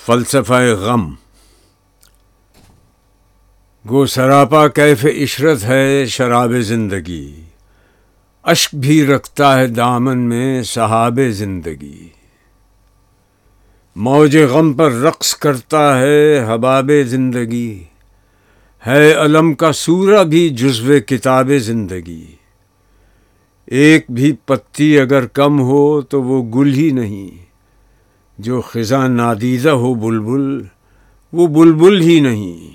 فلسفہ غم. گو سراپا کیف عشرت ہے شراب زندگی، اشک بھی رکھتا ہے دامن میں صحاب زندگی. موج غم پر رقص کرتا ہے حباب زندگی، ہے علم کا سورہ بھی جزو کتاب زندگی. ایک بھی پتی اگر کم ہو تو وہ گل ہی نہیں، جو خزاں نادیدہ ہو بلبل وہ بلبل ہی نہیں.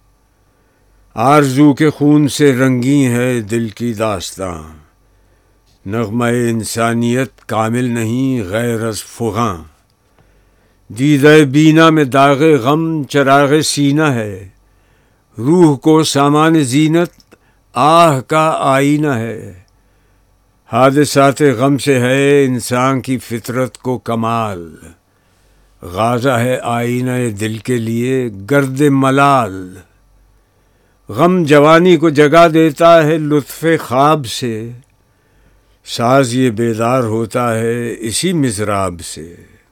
آرزو کے خون سے رنگی ہے دل کی داستاں، نغمہ انسانیت کامل نہیں غیر از فغاں. دیدہ بینا میں داغ غم چراغ سینہ ہے، روح کو سامان زینت آہ کا آئینہ ہے. حادثات غم سے ہے انسان کی فطرت کو کمال، غازہ ہے آئینہ دل کے لیے گرد ملال. غم جوانی کو جگا دیتا ہے لطف خواب سے، ساز یہ بیدار ہوتا ہے اسی مضراب سے.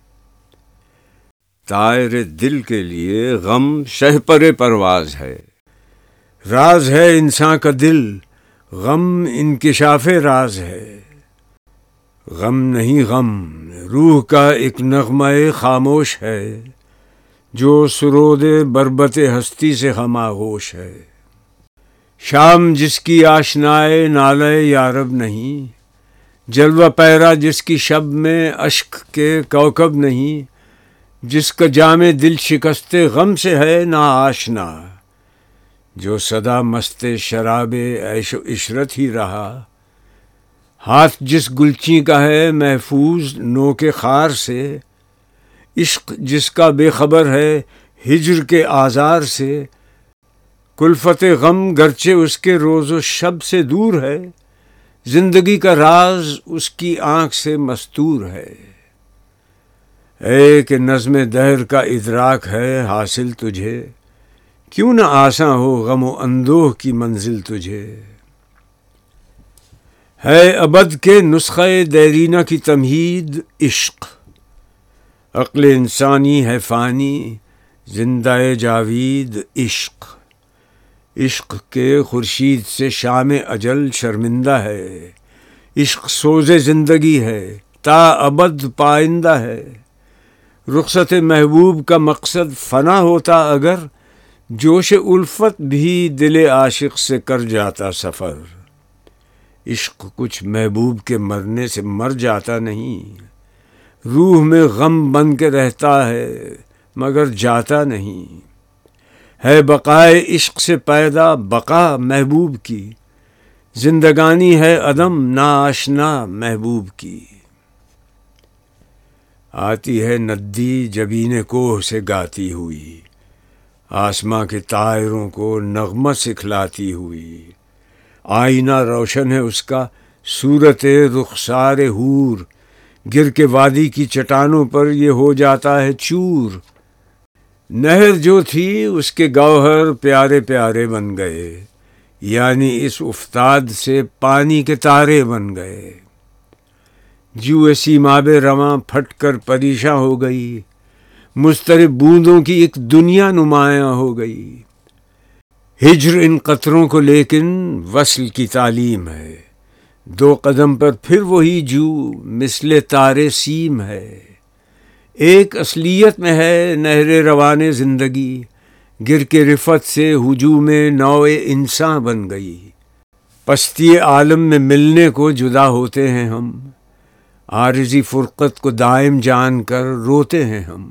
طائر دل کے لیے غم شہپر پرواز ہے، راز ہے انسان کا دل غم انکشاف راز ہے. غم نہیں غم روح کا ایک نغمہ خاموش ہے، جو سرود بربت ہستی سے ہم آغوش ہے. شام جس کی آشنائے نالے یارب نہیں، جلوہ پیرا جس کی شب میں اشک کے کوکب نہیں. جس کا جام دل شکست غم سے ہے نا آشنا، جو سدا مست شراب عیش و عشرت ہی رہا. ہاتھ جس گلچی کا ہے محفوظ نو کے خار سے، عشق جس کا بے خبر ہے ہجر کے آزار سے. کلفت غم گرچہ اس کے روز و شب سے دور ہے، زندگی کا راز اس کی آنکھ سے مستور ہے. اے کہ نظم دہر کا ادراک ہے حاصل تجھے، کیوں نہ آساں ہو غم و اندوہ کی منزل تجھے. ہے ابد کے نسخہ دیرینہ کی تمہید عشق، عقل انسانی ہے فانی زندہ جاوید عشق. عشق کے خورشید سے شام اجل شرمندہ ہے، عشق سوز زندگی ہے تا ابد پائندہ ہے. رخصت محبوب کا مقصد فنا ہوتا اگر، جوش الفت بھی دل عاشق سے کر جاتا سفر. عشق کچھ محبوب کے مرنے سے مر جاتا نہیں، روح میں غم بن کے رہتا ہے مگر جاتا نہیں. ہے بقائے عشق سے پیدا بقا محبوب کی، زندگانی ہے عدم ناآشنا محبوب کی. آتی ہے ندی جبین کوہ سے گاتی ہوئی، آسماں کے طائروں کو نغمہ سکھلاتی ہوئی. آئینہ روشن ہے اس کا صورت رخسار حور، گر کے وادی کی چٹانوں پر یہ ہو جاتا ہے چور. نہر جو تھی اس کے گوہر پیارے پیارے بن گئے، یعنی اس افتاد سے پانی کے تارے بن گئے. جو سیماب رواں پھٹ کر پریشاں ہو گئی، مضطرب بوندوں کی ایک دنیا نمایاں ہو گئی. ہجر ان قطروں کو لیکن وصل کی تعلیم ہے، دو قدم پر پھر وہی جو مثل تارے سیم ہے. ایک اصلیت میں ہے نہر روان زندگی، گر کے رفت سے ہجوم نوع انسان بن گئی. پستی عالم میں ملنے کو جدا ہوتے ہیں ہم، عارضی فرقت کو دائم جان کر روتے ہیں ہم.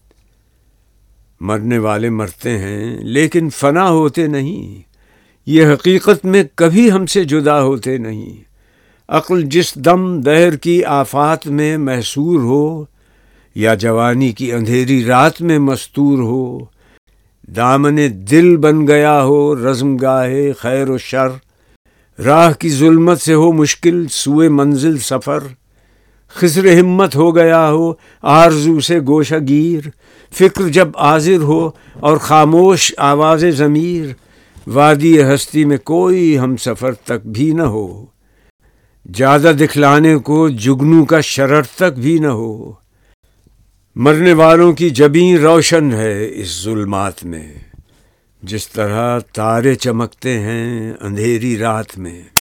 مرنے والے مرتے ہیں لیکن فنا ہوتے نہیں، یہ حقیقت میں کبھی ہم سے جدا ہوتے نہیں. عقل جس دم دہر کی آفات میں محصور ہو، یا جوانی کی اندھیری رات میں مستور ہو، دامن دل بن گیا ہو رزم گاہے خیر و شر، راہ کی ظلمت سے ہو مشکل سوئے منزل سفر. خضر ہمت ہو گیا ہو آرزو سے گوشہ گیر، فکر جب حاضر ہو اور خاموش آواز ضمیر. وادی ہستی میں کوئی ہم سفر تک بھی نہ ہو، زیادہ دکھلانے کو جگنو کا شرر تک بھی نہ ہو. مرنے والوں کی جبیں روشن ہے اس ظلمات میں، جس طرح تارے چمکتے ہیں اندھیری رات میں۔